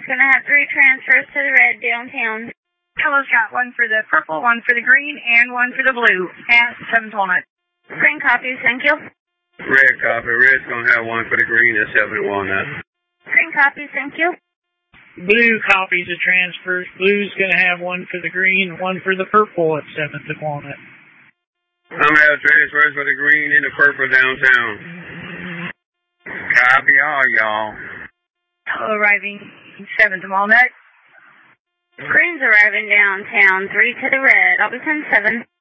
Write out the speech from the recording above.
Green's going to have 3 transfers to the red downtown. Yellow's got 1 for the purple, 1 for the green, and 1 for the blue. And 7th Walnut. Green copies, thank you. Red copy. Red's going to have 1 for the green and 7th Walnut. Green copies, thank you. Blue copies of transfers. Blue's going to have 1 for the green, 1 for the purple at 7th and Walnut. I'm going to have transfers for the green and the purple downtown. Copy all, y'all. Yellow arriving 7th and Walnut. Green's arriving downtown, 3 to the red. I'll be 10-7.